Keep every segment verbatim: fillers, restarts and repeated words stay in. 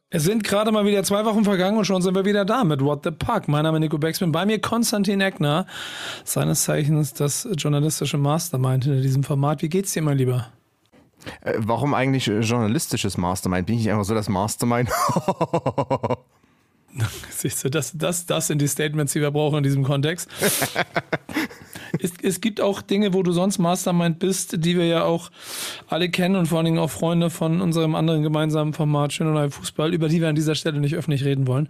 Es sind gerade mal wieder zwei Wochen vergangen und schon sind wir wieder da mit What the Puck. Mein Name ist Nico Beckspin, bei mir Konstantin Eckner, seines Zeichens das journalistische Mastermind hinter diesem Format. Wie geht's dir, mein Lieber? Äh, warum eigentlich journalistisches Mastermind? Bin ich nicht einfach so das Mastermind? Siehst du, das, das, das sind die Statements, die wir brauchen in diesem Kontext. Es, es gibt auch Dinge, wo du sonst Mastermind bist, die wir ja auch alle kennen und vor allen Dingen auch Freunde von unserem anderen gemeinsamen Format Schön und Neu Fußball, über die wir an dieser Stelle nicht öffentlich reden wollen.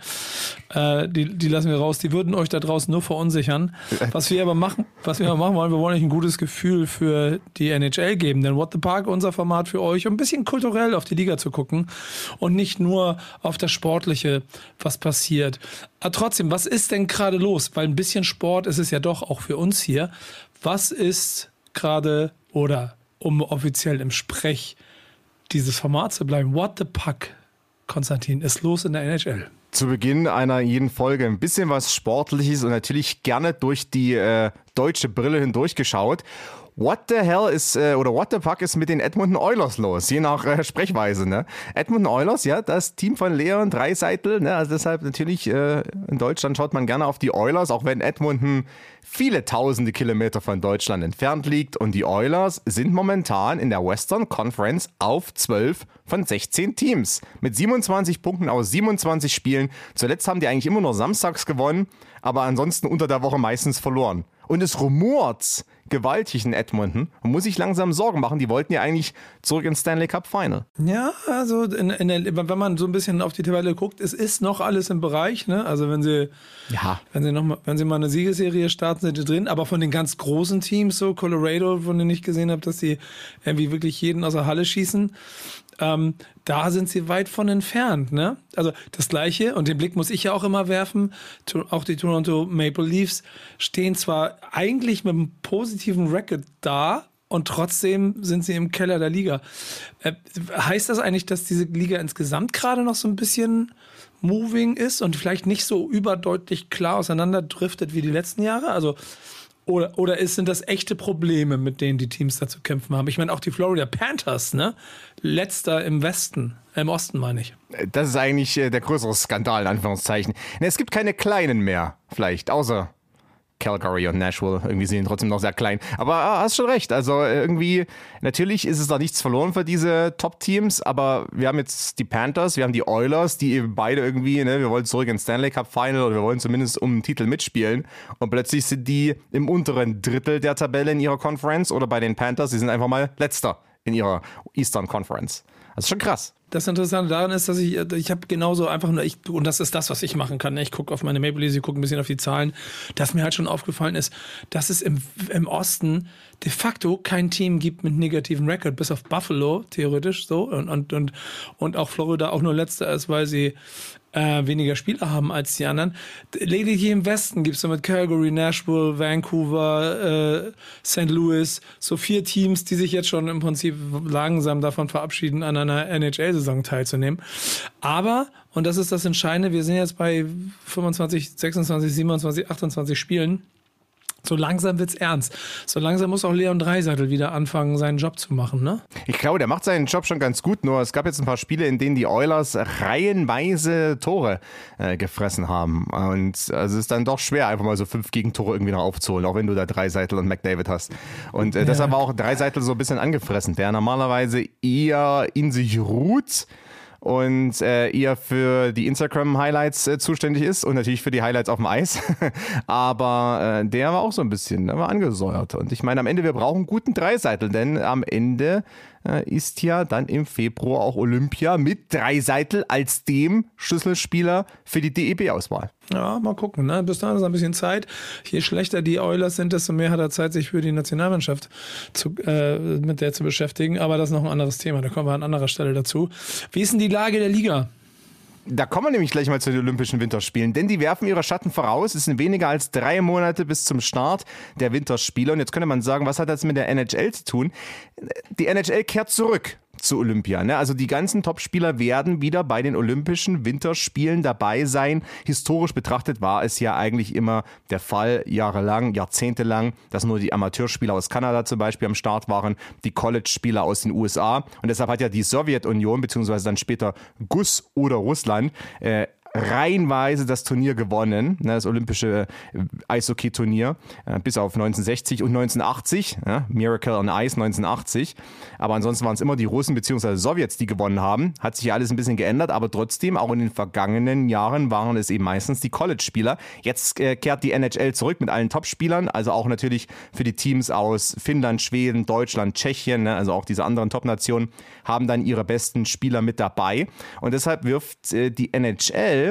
Äh, die, die lassen wir raus. Die würden euch da draußen nur verunsichern. Was wir aber machen, was wir aber machen wollen, wir wollen euch ein gutes Gefühl für die N H L geben. Denn What the Park, unser Format für euch, um ein bisschen kulturell auf die Liga zu gucken und nicht nur auf das Sportliche, was passiert. Aber trotzdem, was ist denn gerade los? Weil ein bisschen Sport ist es ja doch auch für uns hier. Was ist gerade, oder um offiziell im Sprech dieses Format zu bleiben, What the Puck, Konstantin, ist los in der N H L? Zu Beginn einer jeden Folge ein bisschen was Sportliches und natürlich gerne durch die äh, deutsche Brille hindurchgeschaut. What the hell ist, äh, oder what the fuck ist mit den Edmonton Oilers los? Je nach äh, Sprechweise, ne? Edmonton Oilers, ja, das Team von Leon Draisaitl, ne? Also deshalb natürlich, äh, in Deutschland schaut man gerne auf die Oilers, auch wenn Edmonton viele tausende Kilometer von Deutschland entfernt liegt. Und die Oilers sind momentan in der Western Conference auf zwölf von sechzehn Teams. Mit siebenundzwanzig Punkten aus siebenundzwanzig Spielen. Zuletzt haben die eigentlich immer nur samstags gewonnen, aber ansonsten unter der Woche meistens verloren. Und es rumort gewaltig in Edmonton. Man muss sich langsam Sorgen machen. Die wollten ja eigentlich zurück ins Stanley Cup Final. Ja, also in, in der, wenn man so ein bisschen auf die Tabelle guckt, es ist noch alles im Bereich. Ne? Also wenn sie, ja. wenn sie noch mal, wenn sie mal eine Siegesserie starten, sind sie drin. Aber von den ganz großen Teams, so Colorado, von denen ich gesehen habe, dass sie irgendwie wirklich jeden aus der Halle schießen, ähm, da sind sie weit von entfernt. Ne? Also das Gleiche, und den Blick muss ich ja auch immer werfen, auch die Toronto Maple Leafs stehen zwar eigentlich mit einem positiven Record da, und trotzdem sind sie im Keller der Liga. Äh, heißt das eigentlich, dass diese Liga insgesamt gerade noch so ein bisschen moving ist und vielleicht nicht so überdeutlich klar auseinanderdriftet wie die letzten Jahre? Also Oder, oder ist, sind das echte Probleme, mit denen die Teams da zu kämpfen haben? Ich meine, auch die Florida Panthers, ne? Letzter im Westen, äh, im Osten meine ich. Das ist eigentlich äh, der größere Skandal, in Anführungszeichen. Ne, es gibt keine kleinen mehr, vielleicht, außer Calgary und Nashville. Irgendwie sind die trotzdem noch sehr klein. Aber ah, hast schon recht. Also irgendwie, natürlich ist es da nichts verloren für diese Top-Teams, aber wir haben jetzt die Panthers, wir haben die Oilers, die eben beide irgendwie, ne, wir wollen zurück ins Stanley Cup Final oder wir wollen zumindest um den Titel mitspielen. Und plötzlich sind die im unteren Drittel der Tabelle in ihrer Conference, oder bei den Panthers, die sind einfach mal Letzter in ihrer Eastern Conference. Das ist schon krass. Das Interessante daran ist, dass ich, ich habe genauso einfach nur, ich, und das ist das, was ich machen kann. Ich gucke auf meine Maple Leafs, ich gucke ein bisschen auf die Zahlen, dass mir halt schon aufgefallen ist, dass es im, im Osten de facto kein Team gibt mit negativen Rekord, bis auf Buffalo, theoretisch so, und, und, und, und auch Florida auch nur Letzter ist, weil sie äh, weniger Spieler haben als die anderen. Lediglich im Westen gibt es so mit Calgary, Nashville, Vancouver, äh, Saint Louis, so vier Teams, die sich jetzt schon im Prinzip langsam davon verabschieden, an einer N H L-Saison teilzunehmen. Aber, und das ist das Entscheidende, wir sind jetzt bei fünfundzwanzig, sechsundzwanzig, siebenundzwanzig, achtundzwanzig Spielen. So langsam wird's ernst. So langsam muss auch Leon Draisaitl wieder anfangen, seinen Job zu machen, ne? Ich glaube, der macht seinen Job schon ganz gut, nur es gab jetzt ein paar Spiele, in denen die Oilers reihenweise Tore äh, gefressen haben. Und also es ist dann doch schwer, einfach mal so fünf Gegentore irgendwie noch aufzuholen, auch wenn du da Draisaitl und McDavid hast. Und äh, ja. deshalb war auch Draisaitl so ein bisschen angefressen, der normalerweise eher in sich ruht und äh, eher für die Instagram-Highlights äh, zuständig ist und natürlich für die Highlights auf dem Eis. Aber äh, der war auch so ein bisschen, der war angesäuert. Und ich meine, am Ende, wir brauchen guten Draisaitl, denn am Ende äh, ist ja dann im Februar auch Olympia mit Draisaitl als dem Schlüsselspieler für die D E B-Auswahl. Ja, mal gucken. Ne? Bis dahin ist ein bisschen Zeit. Je schlechter die Oilers sind, desto mehr hat er Zeit, sich für die Nationalmannschaft zu, äh, mit der zu beschäftigen. Aber das ist noch ein anderes Thema. Da kommen wir an anderer Stelle dazu. Wie ist denn die Lage der Liga? Da kommen wir nämlich gleich mal zu den Olympischen Winterspielen, denn die werfen ihre Schatten voraus. Es sind weniger als drei Monate bis zum Start der Winterspiele. Und jetzt könnte man sagen, was hat das mit der N H L zu tun? Die N H L kehrt zurück zu Olympia. Ne? Also die ganzen Topspieler werden wieder bei den Olympischen Winterspielen dabei sein. Historisch betrachtet war es ja eigentlich immer der Fall, jahrelang, jahrzehntelang, dass nur die Amateurspieler aus Kanada zum Beispiel am Start waren, die College-Spieler aus den U S A. Und deshalb hat ja die Sowjetunion, beziehungsweise dann später G U S oder Russland, äh, reihenweise das Turnier gewonnen, das olympische Eishockey-Turnier, bis auf neunzehnhundertsechzig und neunzehnhundertachtzig, ja, Miracle on Ice neunzehnhundertachtzig, aber ansonsten waren es immer die Russen bzw. Sowjets, die gewonnen haben, hat sich ja alles ein bisschen geändert, aber trotzdem, auch in den vergangenen Jahren waren es eben meistens die College-Spieler. Jetzt äh, kehrt die N H L zurück mit allen Top-Spielern, also auch natürlich für die Teams aus Finnland, Schweden, Deutschland, Tschechien, ne, also auch diese anderen Top-Nationen, haben dann ihre besten Spieler mit dabei und deshalb wirft äh, die N H L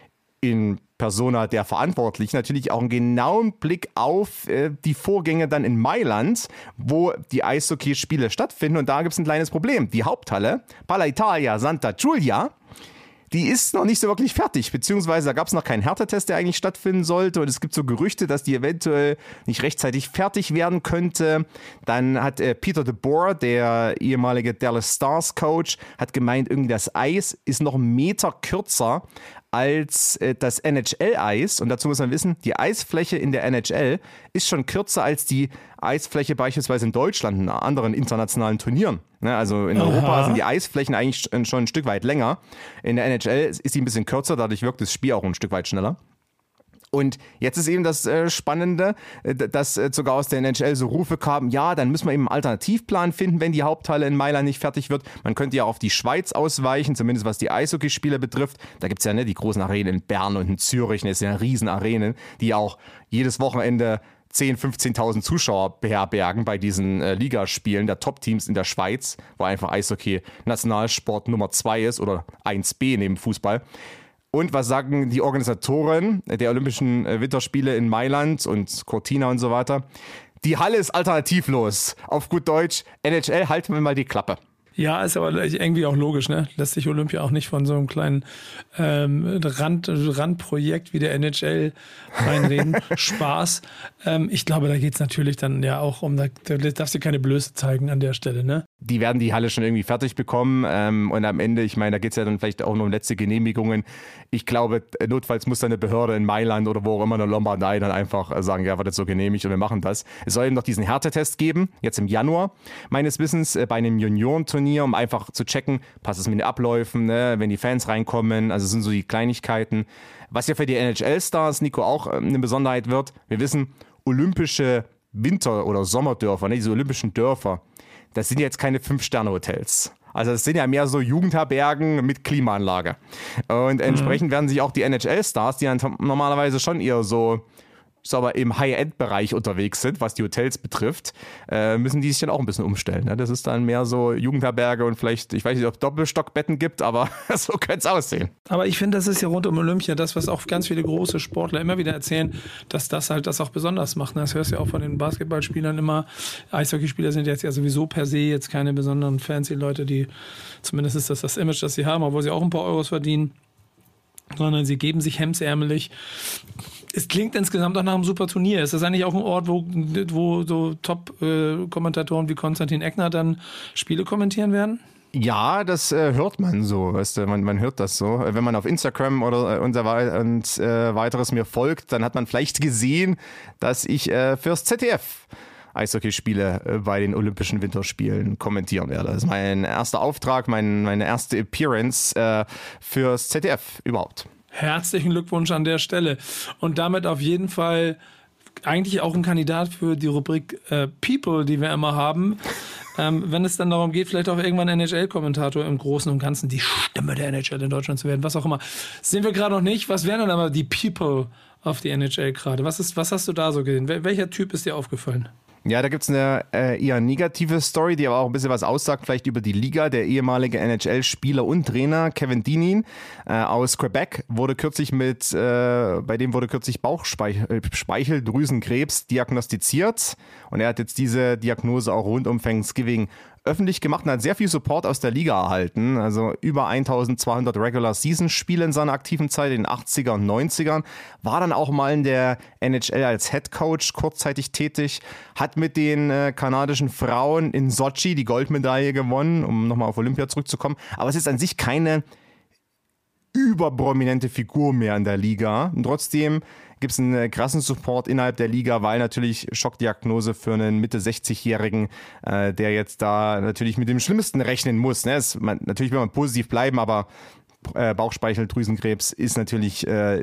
in Persona der Verantwortlichen natürlich auch einen genauen Blick auf äh, die Vorgänge dann in Mailand, wo die Eishockeyspiele stattfinden. Und da gibt es ein kleines Problem. Die Haupthalle, Pala Italia Santa Giulia, die ist noch nicht so wirklich fertig, beziehungsweise da gab es noch keinen Härtetest, der eigentlich stattfinden sollte und es gibt so Gerüchte, dass die eventuell nicht rechtzeitig fertig werden könnte. Dann hat äh, Peter DeBoer, der ehemalige Dallas Stars Coach, hat gemeint, irgendwie das Eis ist noch einen Meter kürzer als äh, das N H L-Eis. Und dazu muss man wissen, die Eisfläche in der N H L ist schon kürzer als die Eisfläche beispielsweise in Deutschland in anderen internationalen Turnieren. Ne, also in Aha. Europa sind die Eisflächen eigentlich schon ein Stück weit länger. In der N H L ist sie ein bisschen kürzer, dadurch wirkt das Spiel auch ein Stück weit schneller. Und jetzt ist eben das äh, Spannende, äh, dass äh, sogar aus der N H L so Rufe kamen, ja, dann müssen wir eben einen Alternativplan finden, wenn die Haupthalle in Mailand nicht fertig wird. Man könnte ja auf die Schweiz ausweichen, zumindest was die Eishockeyspiele betrifft. Da gibt's ja ne, die großen Arenen in Bern und in Zürich, das sind ja Riesenarenen, die auch jedes Wochenende zehntausend, fünfzehntausend Zuschauer beherbergen bei diesen äh, Ligaspielen der Top-Teams in der Schweiz, wo einfach Eishockey Nationalsport Nummer zwei ist oder eins B neben Fußball. Und was sagen die Organisatoren der Olympischen Winterspiele in Mailand und Cortina und so weiter? Die Halle ist alternativlos. Auf gut Deutsch, N H L, halten wir mal die Klappe. Ja, ist aber irgendwie auch logisch, ne? Lässt sich Olympia auch nicht von so einem kleinen ähm, Rand, Randprojekt wie der N H L reinreden. Spaß. Ähm, ich glaube, da geht es natürlich dann ja auch um, da, da darfst du keine Blöße zeigen an der Stelle, ne? Die werden die Halle schon irgendwie fertig bekommen ähm, und am Ende, ich meine, da geht es ja dann vielleicht auch noch um letzte Genehmigungen. Ich glaube, notfalls muss da eine Behörde in Mailand oder wo auch immer, eine Lombardei dann einfach sagen, ja, wird jetzt so genehmigt und wir machen das. Es soll eben noch diesen Härtetest geben, jetzt im Januar, meines Wissens, äh, bei einem Juniorenturnier, um einfach zu checken, passt es mit den Abläufen, ne, wenn die Fans reinkommen, also sind so die Kleinigkeiten. Was ja für die N H L-Stars, Nico, auch äh, eine Besonderheit wird, wir wissen, olympische Winter- oder Sommerdörfer, ne, diese olympischen Dörfer, das sind jetzt keine Fünf-Sterne-Hotels. Also das sind ja mehr so Jugendherbergen mit Klimaanlage. Und entsprechend mhm. werden sich auch die N H L-Stars, die dann normalerweise schon eher so, ich sag mal, im High-End-Bereich unterwegs sind, was die Hotels betrifft, äh, müssen die sich dann auch ein bisschen umstellen. Ne? Das ist dann mehr so Jugendherberge und vielleicht, ich weiß nicht, ob es Doppelstockbetten gibt, aber so könnte es aussehen. Aber ich finde, das ist ja rund um Olympia das, was auch ganz viele große Sportler immer wieder erzählen, dass das halt das auch besonders macht. Das hörst du ja auch von den Basketballspielern immer. Eishockeyspieler sind jetzt ja sowieso per se jetzt keine besonderen fancy Leute, die, zumindest ist das das Image, das sie haben, obwohl sie auch ein paar Euros verdienen, sondern sie geben sich hemdsärmelig. Es klingt insgesamt auch nach einem super Turnier. Ist das eigentlich auch ein Ort, wo, wo so Top-Kommentatoren wie Konstantin Eckner dann Spiele kommentieren werden? Ja, das äh, hört man so, weißt du, man, man hört das so. Wenn man auf Instagram oder äh, und, und äh, weiteres mir folgt, dann hat man vielleicht gesehen, dass ich äh, fürs Z D F Eishockeyspiele äh, bei den Olympischen Winterspielen kommentieren werde. Das ist mein erster Auftrag, mein, meine erste Appearance äh, fürs Z D F überhaupt. Herzlichen Glückwunsch an der Stelle. Und damit auf jeden Fall eigentlich auch ein Kandidat für die Rubrik äh, People, die wir immer haben. Ähm, wenn es dann darum geht, vielleicht auch irgendwann N H L-Kommentator im Großen und Ganzen, die Stimme der N H L in Deutschland zu werden, was auch immer. Sind wir gerade noch nicht. Was wären dann aber die People auf die N H L gerade? Was ist, was hast du da so gesehen? Wel- welcher Typ ist dir aufgefallen? Ja, da gibt es eine äh, eher negative Story, die aber auch ein bisschen was aussagt, vielleicht über die Liga. Der ehemalige N H L-Spieler und Trainer Kevin Dineen äh, aus Quebec wurde kürzlich mit, äh, bei dem wurde kürzlich Bauchspeicheldrüsenkrebs diagnostiziert. Und er hat jetzt diese Diagnose auch rund um Thanksgiving öffentlich gemacht und hat sehr viel Support aus der Liga erhalten. Also über eintausendzweihundert Regular-Season-Spiele in seiner aktiven Zeit in den achtziger und neunzigern. War dann auch mal in der N H L als Head Coach kurzzeitig tätig. Hat mit den äh, kanadischen Frauen in Sochi die Goldmedaille gewonnen, um nochmal auf Olympia zurückzukommen. Aber es ist an sich keine überprominente Figur mehr in der Liga. Und trotzdem gibt es einen krassen Support innerhalb der Liga, weil natürlich Schockdiagnose für einen Mitte sechzig-Jährigen, äh, der jetzt da natürlich mit dem Schlimmsten rechnen muss. Ne? Es, man, natürlich will man positiv bleiben, aber äh, Bauchspeicheldrüsenkrebs ist natürlich äh,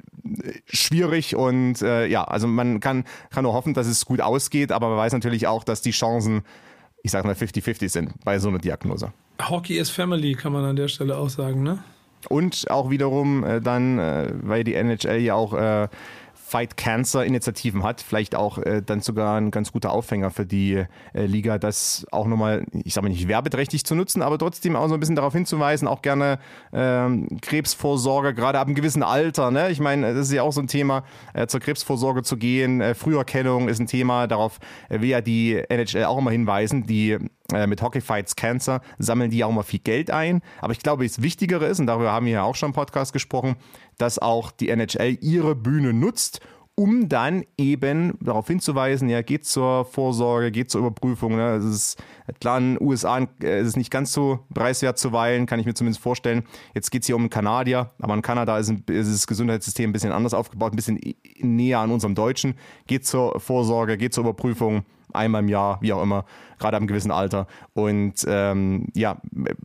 schwierig und äh, ja, also man kann, kann nur hoffen, dass es gut ausgeht, aber man weiß natürlich auch, dass die Chancen, ich sag mal, fifty fifty sind bei so einer Diagnose. Hockey is Family, kann man an der Stelle auch sagen, ne? Und auch wiederum äh, dann, äh, weil die N H L ja auch äh, Fight Cancer Initiativen hat, vielleicht auch äh, dann sogar ein ganz guter Aufhänger für die äh, Liga, das auch nochmal, ich sage mal nicht werbeträchtig zu nutzen, aber trotzdem auch so ein bisschen darauf hinzuweisen, auch gerne ähm, Krebsvorsorge, gerade ab einem gewissen Alter. Ne? Ich meine, das ist ja auch so ein Thema, äh, zur Krebsvorsorge zu gehen. Äh, Früherkennung ist ein Thema, darauf äh, will ja die N H L auch immer hinweisen, die äh, mit Hockey Fights Cancer sammeln die ja auch immer viel Geld ein. Aber ich glaube, das Wichtigere ist, und darüber haben wir ja auch schon im Podcast gesprochen, dass auch die N H L ihre Bühne nutzt, um dann eben darauf hinzuweisen, ja, geht zur Vorsorge, geht zur Überprüfung. Ne? Es ist klar, in den U S A ist es nicht ganz so preiswert zuweilen, kann ich mir zumindest vorstellen. Jetzt geht es hier um einen Kanadier, aber in Kanada ist, ein, ist das Gesundheitssystem ein bisschen anders aufgebaut, ein bisschen näher an unserem Deutschen. Geht zur Vorsorge, geht zur Überprüfung, einmal im Jahr, wie auch immer, gerade ab einem gewissen Alter. Und ähm, ja,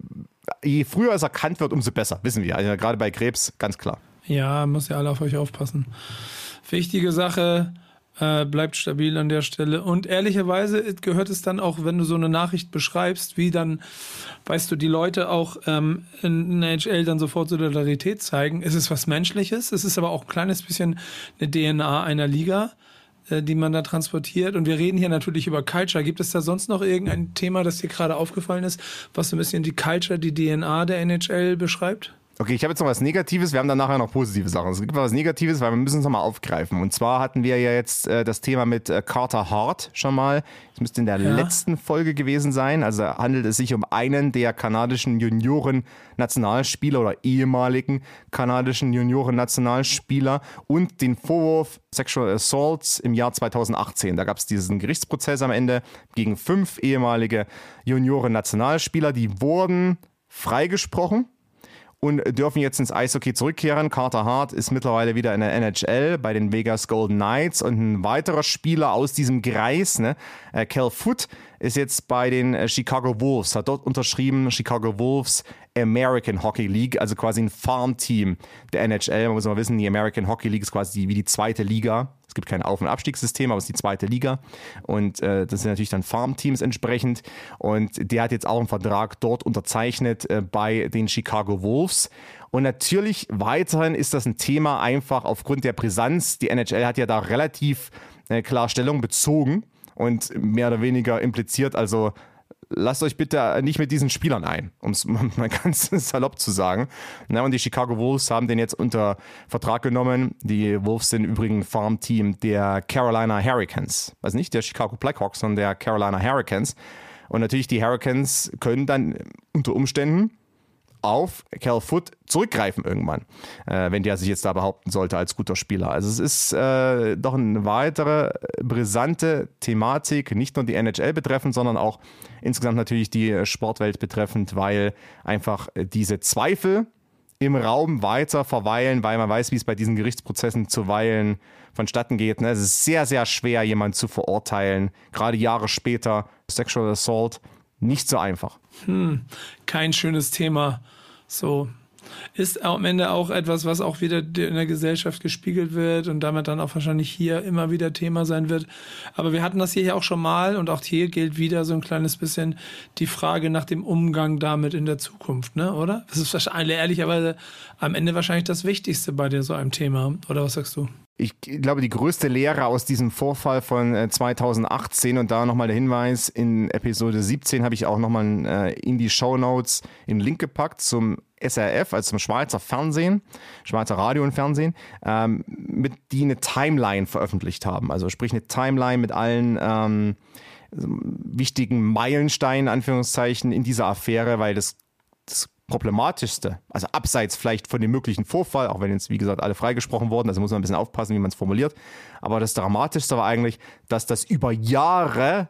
je früher es erkannt wird, umso besser, wissen wir. Also gerade bei Krebs, ganz klar. Ja, muss ja alle auf euch aufpassen. Wichtige Sache, äh, bleibt stabil an der Stelle. Und ehrlicherweise gehört es dann auch, wenn du so eine Nachricht beschreibst, wie dann, weißt du, die Leute auch ähm, in der N H L dann sofort Solidarität zeigen. Es ist was Menschliches, es ist aber auch ein kleines bisschen eine D N A einer Liga, äh, die man da transportiert. Und wir reden hier natürlich über Culture. Gibt es da sonst noch irgendein Thema, das dir gerade aufgefallen ist, was so ein bisschen die Culture, die D N A der N H L beschreibt? Okay, ich habe jetzt noch was Negatives, wir haben dann nachher noch positive Sachen. Es gibt was Negatives, weil wir müssen es nochmal aufgreifen. Und zwar hatten wir ja jetzt äh, das Thema mit äh, Carter Hart schon mal. Das müsste in der ja. letzten Folge gewesen sein. Also handelt es sich um einen der kanadischen Junioren-Nationalspieler oder ehemaligen kanadischen Junioren-Nationalspieler und den Vorwurf Sexual Assaults im Jahr zweitausendachtzehn. Da gab es diesen Gerichtsprozess am Ende gegen fünf ehemalige Junioren-Nationalspieler. Die wurden freigesprochen und dürfen jetzt ins Eishockey zurückkehren. Carter Hart ist mittlerweile wieder in der N H L bei den Vegas Golden Knights und ein weiterer Spieler aus diesem Kreis, ne, äh, Cal Foote, ist jetzt bei den äh, Chicago Wolves, hat dort unterschrieben, Chicago Wolves American Hockey League, also quasi ein Farmteam der N H L. Man muss mal wissen, die American Hockey League ist quasi wie die zweite Liga. Es gibt kein Auf- und Abstiegssystem, aber es ist die zweite Liga. Und äh, das sind natürlich dann Farmteams entsprechend. Und der hat jetzt auch einen Vertrag dort unterzeichnet äh, bei den Chicago Wolves. Und natürlich weiterhin ist das ein Thema einfach aufgrund der Brisanz. Die N H L hat ja da relativ äh, klar Stellung bezogen und mehr oder weniger impliziert, also lasst euch bitte nicht mit diesen Spielern ein, um es mal ganz salopp zu sagen. Na, und die Chicago Wolves haben den jetzt unter Vertrag genommen. Die Wolves sind übrigens ein Farmteam der Carolina Hurricanes. Also nicht der Chicago Blackhawks, sondern der Carolina Hurricanes. Und natürlich die Hurricanes können dann unter Umständen auf Cal Foote zurückgreifen irgendwann, äh, wenn der sich jetzt da behaupten sollte als guter Spieler. Also es ist äh, doch eine weitere brisante Thematik, nicht nur die N H L betreffend, sondern auch insgesamt natürlich die Sportwelt betreffend, weil einfach diese Zweifel im Raum weiter verweilen, weil man weiß, wie es bei diesen Gerichtsprozessen zuweilen vonstatten geht. Es ist sehr, sehr schwer, jemanden zu verurteilen, gerade Jahre später. Sexual Assault, nicht so einfach. Hm, kein schönes Thema. So. Ist am Ende auch etwas, was auch wieder in der Gesellschaft gespiegelt wird und damit dann auch wahrscheinlich hier immer wieder Thema sein wird. Aber wir hatten das hier ja auch schon mal und auch hier gilt wieder so ein kleines bisschen die Frage nach dem Umgang damit in der Zukunft, ne, oder? Das ist wahrscheinlich ehrlicherweise am Ende wahrscheinlich das Wichtigste bei dir so einem Thema, oder was sagst du? Ich glaube, die größte Lehre aus diesem Vorfall von zweitausendachtzehn und da nochmal der Hinweis, in Episode siebzehn habe ich auch nochmal äh, in die Shownotes einen Link gepackt zum S R F, also zum Schweizer Fernsehen, Schweizer Radio und Fernsehen, ähm, mit die eine Timeline veröffentlicht haben. Also sprich eine Timeline mit allen ähm, wichtigen Meilenstein, in Anführungszeichen, in dieser Affäre, weil das, das Problematischste, also abseits vielleicht von dem möglichen Vorfall, auch wenn jetzt, wie gesagt, alle freigesprochen wurden, also muss man ein bisschen aufpassen, wie man es formuliert, aber das Dramatischste war eigentlich, dass das über Jahre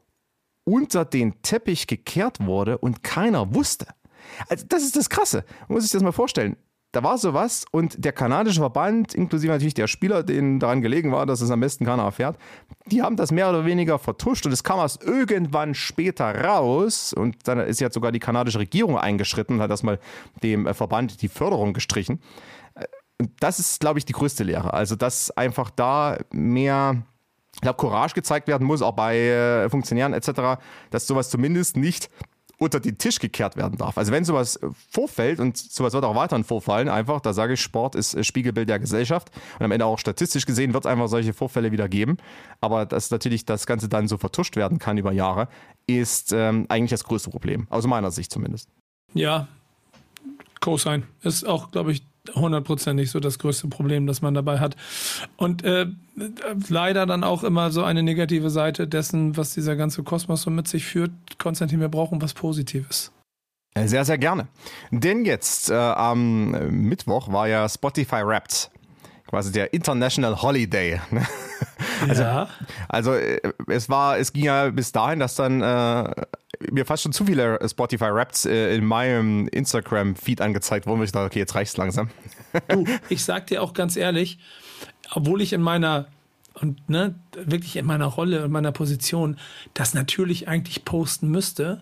unter den Teppich gekehrt wurde und keiner wusste. Also das ist das Krasse, man muss sich das mal vorstellen. Da war sowas und der kanadische Verband, inklusive natürlich der Spieler, denen daran gelegen war, dass es am besten keiner erfährt, die haben das mehr oder weniger vertuscht und es kam erst irgendwann später raus und dann ist jetzt sogar die kanadische Regierung eingeschritten und hat erstmal dem Verband die Förderung gestrichen. Und das ist, glaube ich, die größte Lehre. Also, dass einfach da mehr, ich glaube, Courage gezeigt werden muss, auch bei äh, Funktionären et cetera, dass sowas zumindest nicht unter den Tisch gekehrt werden darf. Also wenn sowas vorfällt und sowas wird auch weiterhin vorfallen, einfach, da sage ich, Sport ist Spiegelbild der Gesellschaft und am Ende auch statistisch gesehen wird es einfach solche Vorfälle wieder geben. Aber dass natürlich das Ganze dann so vertuscht werden kann über Jahre, ist ähm, eigentlich das größte Problem, aus meiner Sicht zumindest. Ja, Co-Sign ist auch, glaube ich, hundertprozentig so das größte Problem, das man dabei hat. Und äh, leider dann auch immer so eine negative Seite dessen, was dieser ganze Kosmos so mit sich führt. Konstantin, wir brauchen was Positives. Sehr, sehr gerne. Denn jetzt äh, am Mittwoch war ja Spotify Wrapped. Quasi der International Holiday. Also, ja. also es war, es ging ja bis dahin, dass dann äh, mir fast schon zu viele Spotify Wraps äh, in meinem Instagram-Feed angezeigt wurden. Ich dachte, okay, jetzt reicht's langsam. Du, ich sag dir auch ganz ehrlich, obwohl ich in meiner und ne, wirklich in meiner Rolle, in meiner Position das natürlich eigentlich posten müsste,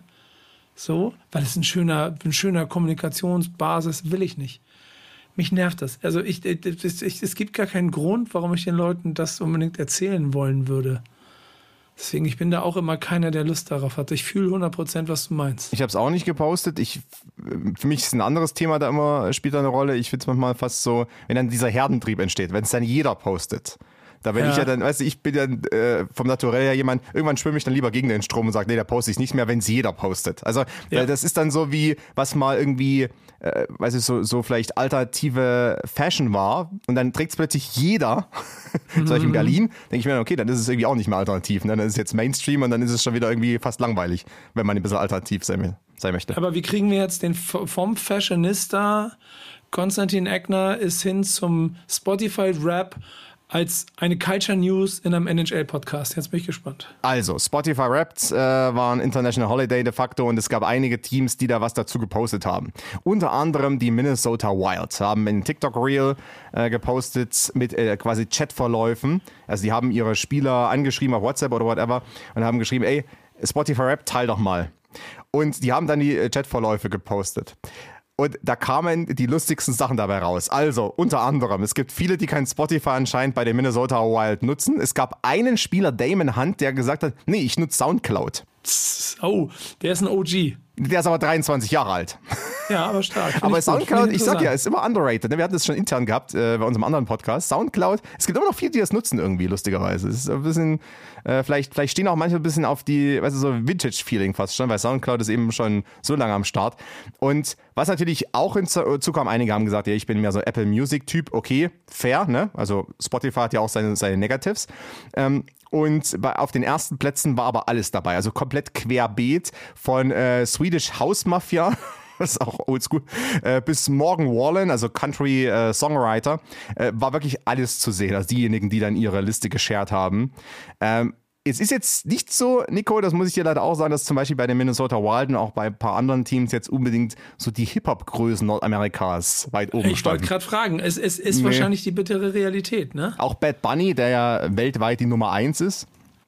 so, weil es ein schöner, ein schöner Kommunikationsbasis will ich nicht. Mich nervt das. Also ich, ich, ich, es gibt gar keinen Grund, warum ich den Leuten das unbedingt erzählen wollen würde. Deswegen, ich bin da auch immer keiner, der Lust darauf hat. Ich fühle hundert Prozent, was du meinst. Ich habe es auch nicht gepostet. Ich, für mich ist ein anderes Thema da immer, spielt da eine Rolle. Ich finde es manchmal fast so, wenn dann dieser Herdentrieb entsteht, wenn es dann jeder postet. Da bin ja. ich ja dann, weißt du, ich bin dann äh, vom Naturell her jemand, irgendwann schwimme ich dann lieber gegen den Strom und sage, nee, da poste ich nicht mehr, wenn es jeder postet. Also ja. das ist dann so wie, was mal irgendwie, äh, weiß ich, so, so vielleicht alternative Fashion war und dann trägt es plötzlich jeder, zum Beispiel in Berlin, denke ich mir, okay, dann ist es irgendwie auch nicht mehr alternativ. Ne? Dann ist es jetzt Mainstream und dann ist es schon wieder irgendwie fast langweilig, wenn man ein bisschen alternativ sein, sein möchte. Aber wie kriegen wir jetzt den vom Fashionista Konstantin Eckner ist hin zum Spotify-Rap als eine Culture News in einem N H L-Podcast. Jetzt bin ich gespannt. Also, Spotify Wrapped äh, war ein International Holiday de facto und es gab einige Teams, die da was dazu gepostet haben. Unter anderem die Minnesota Wild haben in TikTok-Reel äh, gepostet mit äh, quasi Chatverläufen. Also, die haben ihre Spieler angeschrieben auf WhatsApp oder whatever und haben geschrieben, ey, Spotify Wrapped, teil doch mal. Und die haben dann die äh, Chatverläufe gepostet. Und da kamen die lustigsten Sachen dabei raus. Also, unter anderem, es gibt viele, die kein Spotify anscheinend bei den Minnesota Wild nutzen. Es gab einen Spieler, Damon Hunt, der gesagt hat, nee, ich nutze Soundcloud. Oh, der ist ein O G. Der ist aber dreiundzwanzig Jahre alt. Ja, aber stark. Aber Soundcloud, ich sag ja, ist immer underrated. Wir hatten das schon intern gehabt äh, bei unserem anderen Podcast. Soundcloud, es gibt immer noch viele, die das nutzen irgendwie, lustigerweise. Es ist ein bisschen, äh, vielleicht, vielleicht stehen auch manche ein bisschen auf die, weißt du, so Vintage-Feeling fast schon, weil Soundcloud ist eben schon so lange am Start. Und was natürlich auch hinzukam, einige haben gesagt, ja, ich bin mehr so Apple Music-Typ, okay, fair, ne? Also Spotify hat ja auch seine, seine Negatives. Ähm, Und bei, auf den ersten Plätzen war aber alles dabei. Also komplett querbeet von äh, Swedish House Mafia, das ist auch oldschool, äh, bis Morgan Wallen, also Country äh, Songwriter, äh, war wirklich alles zu sehen. Also diejenigen, die dann ihre Liste geshared haben. Ähm, Es ist jetzt nicht so, Nico, das muss ich dir leider auch sagen, dass zum Beispiel bei den Minnesota Wild und auch bei ein paar anderen Teams jetzt unbedingt so die Hip-Hop-Größen Nordamerikas weit oben stehen. Ich wollte gerade fragen, es, es ist nee. wahrscheinlich die bittere Realität, ne? Auch Bad Bunny, der ja weltweit die Nummer eins ist,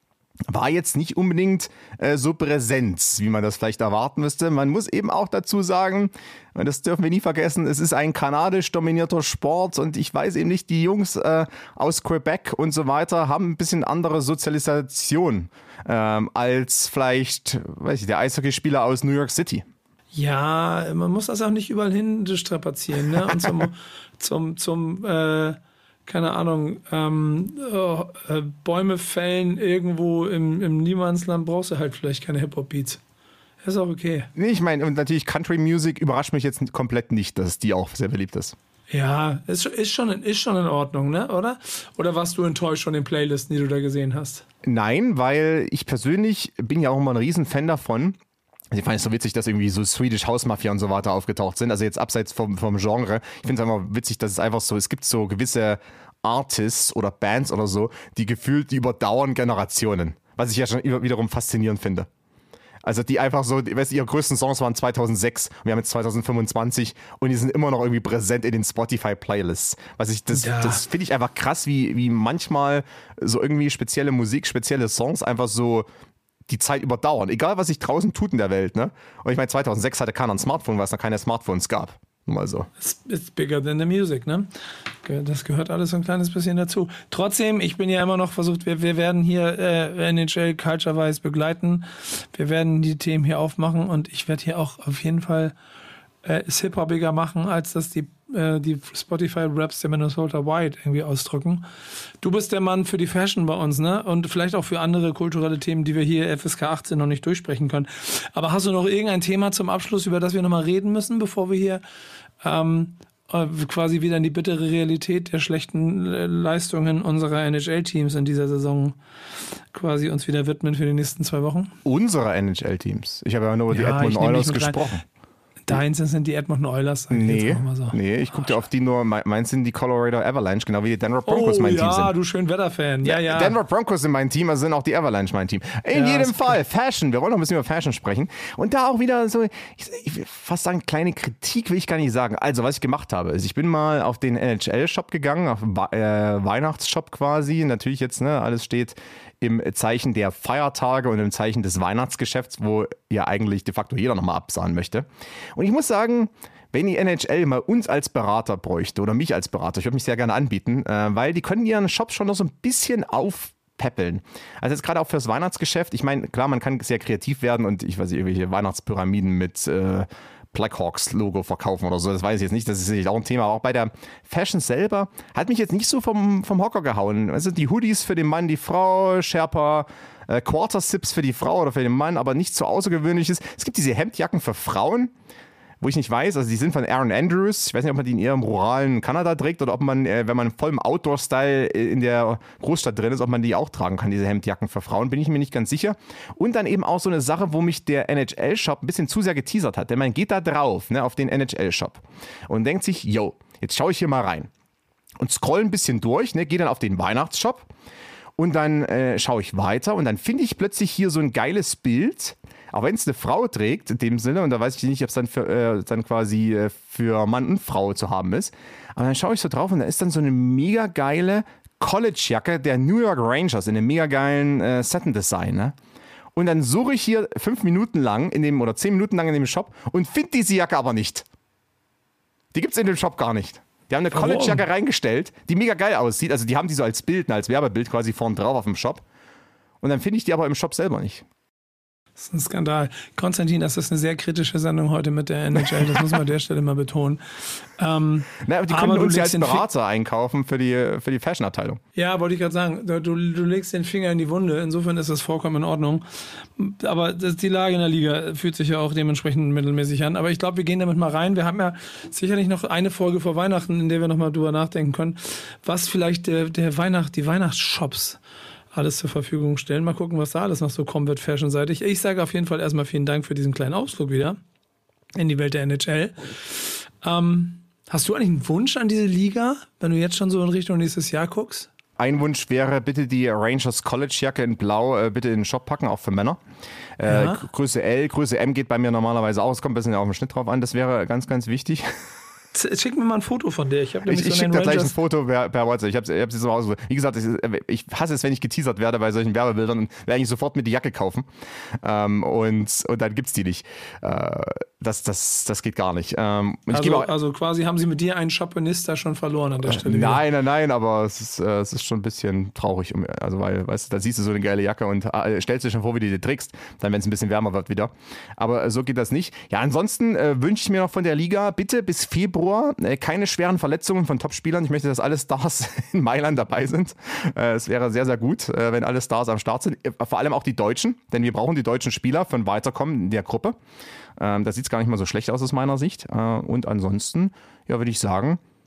war jetzt nicht unbedingt äh, so präsent, wie man das vielleicht erwarten müsste. Man muss eben auch dazu sagen, und das dürfen wir nie vergessen, es ist ein kanadisch dominierter Sport und ich weiß eben nicht, die Jungs äh, aus Quebec und so weiter haben ein bisschen andere Sozialisation ähm, als vielleicht, weiß ich, der Eishockeyspieler aus New York City. Ja, man muss das auch nicht überall hin strapazieren, ne? Und zum, zum, zum äh keine Ahnung, ähm, oh, äh, Bäume fällen irgendwo im, im Niemandsland, brauchst du halt vielleicht keine Hip-Hop-Beats. Das ist auch okay. Nee, ich meine, und natürlich Country Music überrascht mich jetzt komplett nicht, dass die auch sehr beliebt ist. Ja, ist, ist, schon, ist schon in Ordnung, ne? Oder? Oder warst du enttäuscht von den Playlisten, die du da gesehen hast? Nein, weil ich persönlich bin ja auch immer ein Riesenfan davon. Ich fand es so witzig, dass irgendwie so Swedish House Mafia und so weiter aufgetaucht sind. Also jetzt abseits vom, vom Genre. Ich finde es einfach witzig, dass es einfach so, es gibt so gewisse Artists oder Bands oder so, die gefühlt die überdauern Generationen. Was ich ja schon wiederum faszinierend finde. Also die einfach so, weißt du, ihre größten Songs waren zweitausendsechs und wir haben jetzt zweitausendfünfundzwanzig und die sind immer noch irgendwie präsent in den Spotify-Playlists. Was ich, das, Ja. das finde ich einfach krass, wie, wie manchmal so irgendwie spezielle Musik, spezielle Songs einfach so die Zeit überdauern. Egal, was sich draußen tut in der Welt, ne? Und ich meine, zweitausendsechs hatte keiner ein Smartphone, weil es noch keine Smartphones gab. Nur mal so. It's, it's bigger than the music, ne? Das gehört alles so ein kleines bisschen dazu. Trotzdem, ich bin ja immer noch versucht, wir, wir werden hier äh, N H L Culture-wise begleiten. Wir werden die Themen hier aufmachen und ich werde hier auch auf jeden Fall äh, es hip-hopiger machen, als dass die, äh, die Spotify-Raps der Minnesota Wild irgendwie ausdrücken. Du bist der Mann für die Fashion bei uns, ne? Und vielleicht auch für andere kulturelle Themen, die wir hier F S K achtzehn noch nicht durchsprechen können. Aber hast du noch irgendein Thema zum Abschluss, über das wir nochmal reden müssen, bevor wir hier ähm, quasi wieder in die bittere Realität der schlechten Leistungen unserer N H L-Teams in dieser Saison quasi uns wieder widmen für die nächsten zwei Wochen? Unsere N H L-Teams. Ich habe ja nur über Ja, die ich Edmonton nehm dich Oilers mit rein. gesprochen. Deins sind die Edmonton Oilers. sag ich Nee, jetzt auch mal so. nee, ich gucke dir auf die nur, meins sind die Colorado Avalanche, genau wie die Denver Broncos Oh mein Team ja, sind. du schön Wetterfan. Ja, ja. Denver Broncos sind mein Team, also sind auch die Avalanche mein Team. In Ja, jedem ist Fall, Fashion, wir wollen noch ein bisschen über Fashion sprechen. Und da auch wieder so, ich, ich will fast sagen, kleine Kritik will ich gar nicht sagen. Also, was ich gemacht habe, ist, ich bin mal auf den N H L-Shop gegangen, auf den äh, Weihnachtsshop quasi. Natürlich jetzt, ne, alles steht im Zeichen der Feiertage und im Zeichen des Weihnachtsgeschäfts, wo ja eigentlich de facto jeder nochmal absahen möchte. Und ich muss sagen, wenn die N H L mal uns als Berater bräuchte oder mich als Berater, ich würde mich sehr gerne anbieten, äh, weil die können ihren Shop schon noch so ein bisschen aufpäppeln. Also jetzt gerade auch fürs Weihnachtsgeschäft. Ich meine, klar, man kann sehr kreativ werden und ich weiß nicht, irgendwelche Weihnachtspyramiden mit äh, Blackhawks-Logo verkaufen oder so, das weiß ich jetzt nicht, das ist sicherlich auch ein Thema, aber auch bei der Fashion selber hat mich jetzt nicht so vom, vom Hocker gehauen. Also die Hoodies für den Mann, die Frau, Sherpa, äh, Quarter-Sips für die Frau oder für den Mann, aber nichts so Außergewöhnliches. Es gibt diese Hemdjacken für Frauen, wo ich nicht weiß, also die sind von Aaron Andrews, ich weiß nicht, ob man die in ihrem ruralen Kanada trägt oder ob man, äh, wenn man voll im Outdoor-Style in der Großstadt drin ist, ob man die auch tragen kann, diese Hemdjacken für Frauen, bin ich mir nicht ganz sicher. Und dann eben auch so eine Sache, wo mich der N H L-Shop ein bisschen zu sehr geteasert hat, denn man geht da drauf, ne, auf den N H L-Shop und denkt sich, yo, jetzt schaue ich hier mal rein und scroll ein bisschen durch, ne, gehe dann auf den Weihnachtsshop und dann äh, schaue ich weiter und dann finde ich plötzlich hier so ein geiles Bild, auch wenn es eine Frau trägt, in dem Sinne, und da weiß ich nicht, ob es dann, für, äh, dann quasi äh, für Mann und Frau zu haben ist. Aber dann schaue ich so drauf und da ist dann so eine mega geile College-Jacke der New York Rangers in einem mega geilen äh, Satin-Design. Ne? Und dann suche ich hier fünf Minuten lang in dem oder zehn Minuten lang in dem Shop und finde diese Jacke aber nicht. Die gibt es in dem Shop gar nicht. Die haben eine Warum? College-Jacke reingestellt, die mega geil aussieht. Also die haben die so als Bild, als Werbebild quasi vorn drauf auf dem Shop. Und dann finde ich die aber im Shop selber nicht. Das ist ein Skandal. Konstantin, das ist eine sehr kritische Sendung heute mit der N H L, das muss man an der Stelle mal betonen. Ähm, Na, aber die können uns ja als Berater einkaufen für die, für die Fashion-Abteilung. Ja, wollte ich gerade sagen, du, du legst den Finger in die Wunde, insofern ist das vollkommen in Ordnung. Aber das, die Lage in der Liga fühlt sich ja auch dementsprechend mittelmäßig an. Aber ich glaube, wir gehen damit mal rein. Wir haben ja sicherlich noch eine Folge vor Weihnachten, in der wir nochmal drüber nachdenken können, was vielleicht der, der Weihnacht, die Weihnachtsshops alles zur Verfügung stellen. Mal gucken, was da alles noch so kommen wird, fashionseitig. Ich sage auf jeden Fall erstmal vielen Dank für diesen kleinen Ausflug wieder in die Welt der N H L. Ähm, hast du eigentlich einen Wunsch an diese Liga, wenn du jetzt schon so in Richtung nächstes Jahr guckst? Ein Wunsch wäre, bitte die Rangers College-Jacke in Blau äh, bitte in den Shop packen, auch für Männer. Äh, Ja. Größe L, Größe M geht bei mir normalerweise auch. Es kommt ein bisschen auf den Schnitt drauf an. Das wäre ganz, ganz wichtig. Schick mir mal ein Foto von dir. Ich, hab nämlich Ich, ich so schicke einen dir gleich ein Rangers- Foto per, per WhatsApp. Ich habe hab sie zu Hause. Wie gesagt, ich, ich hasse es, wenn ich geteasert werde bei solchen Werbebildern und werde eigentlich sofort mir die Jacke kaufen. Ähm, und, und dann gibt's die nicht. Äh, das, das, das geht gar nicht. Ähm, und ich gebe Also, auch, also quasi haben sie mit dir einen Shopinista schon verloren an der Stelle. wieder. Nein, nein, nein, aber es ist, äh, es ist schon ein bisschen traurig. um- Also, weil, weißt du, da siehst du so eine geile Jacke und äh, stellst dir schon vor, wie du die trägst, dann, wenn es ein bisschen wärmer wird wieder. Aber äh, so geht das nicht. Ja, ansonsten äh, wünsche ich mir noch von der Liga, bitte bis Februar äh, keine schweren Verletzungen von Topspielern. Ich möchte, dass alle Stars in Mailand dabei sind. Äh, es wäre sehr, sehr gut, äh, wenn alle Stars am Start sind. Äh, vor allem auch die Deutschen, denn wir brauchen die deutschen Spieler für ein Weiterkommen in der Gruppe. Ähm, da sieht es gar nicht mal so schlecht aus aus meiner Sicht. Äh, und ansonsten, ja, würde ich sagen,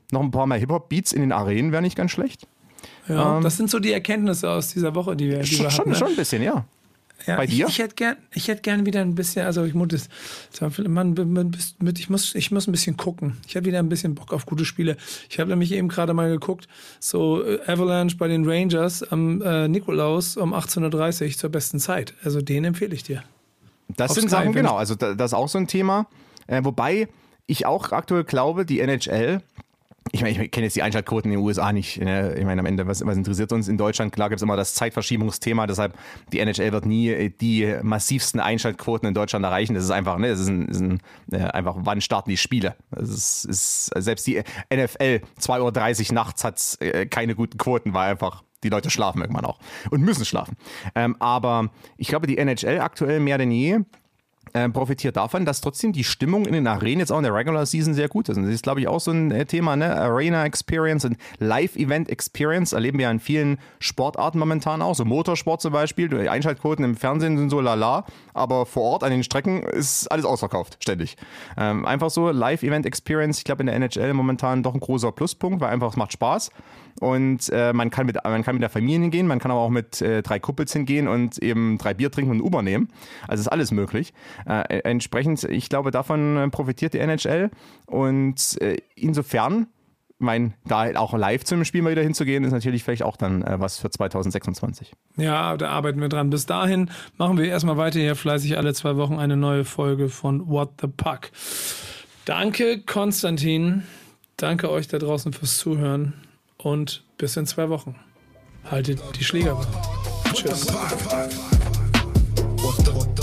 noch ein paar mehr Hip-Hop-Beats in den Arenen wäre nicht ganz schlecht. Ja, ähm, das sind so die Erkenntnisse aus dieser Woche, die wir, die schon, wir hatten. Schon, ne? schon ein bisschen, ja. Ja, Bei dir? Ich, ich hätte gern, ich hätte gern wieder ein bisschen, also ich muss, man, mit, ich muss, ich muss ein bisschen gucken. Ich habe wieder ein bisschen Bock auf gute Spiele. Ich habe nämlich eben gerade mal geguckt, so Avalanche bei den Rangers am äh, Nikolaus um achtzehn Uhr dreißig zur besten Zeit. Also den empfehle ich dir. Das auf sind Sky, Sachen, genau. Also das ist auch so ein Thema. Äh, wobei ich auch aktuell glaube, die N H L, ich meine, ich kenne jetzt die Einschaltquoten in den U S A nicht. Ne? Ich meine, am Ende, was, was interessiert uns in Deutschland? Klar gibt es immer das Zeitverschiebungsthema, deshalb die N H L wird nie die massivsten Einschaltquoten in Deutschland erreichen. Das ist einfach, ne, das ist, ein, ist ein, äh, einfach, wann starten die Spiele? Das ist, ist selbst die N F L, zwei Uhr dreißig nachts hat äh, keine guten Quoten, weil einfach die Leute schlafen irgendwann auch und müssen schlafen. Ähm, aber ich glaube, die N H L aktuell mehr denn je Äh, profitiert davon, dass trotzdem die Stimmung in den Arenen jetzt auch in der Regular Season sehr gut ist. Und das ist, glaube ich, auch so ein äh, Thema, ne? Arena Experience und Live-Event Experience erleben wir ja in vielen Sportarten momentan auch. So Motorsport zum Beispiel, die Einschaltquoten im Fernsehen sind so lala, aber vor Ort an den Strecken ist alles ausverkauft, ständig. Ähm, einfach so Live-Event Experience, ich glaube in der N H L momentan doch ein großer Pluspunkt, weil einfach es macht Spaß. Und äh, man, kann mit, man kann mit der Familie hingehen, man kann aber auch mit äh, drei Kumpels hingehen und eben drei Bier trinken und ein Uber nehmen. Also ist alles möglich. Äh, entsprechend, ich glaube, davon profitiert die N H L. Und äh, insofern, mein, da auch live zum Spiel mal wieder hinzugehen, ist natürlich vielleicht auch dann äh, was für zwanzig sechsundzwanzig. Ja, da arbeiten wir dran. Bis dahin machen wir erstmal weiter hier fleißig alle zwei Wochen eine neue Folge von What the Puck. Danke, Konstantin. Danke euch da draußen fürs Zuhören. Und bis in zwei Wochen. Haltet die Schläger. Tschüss.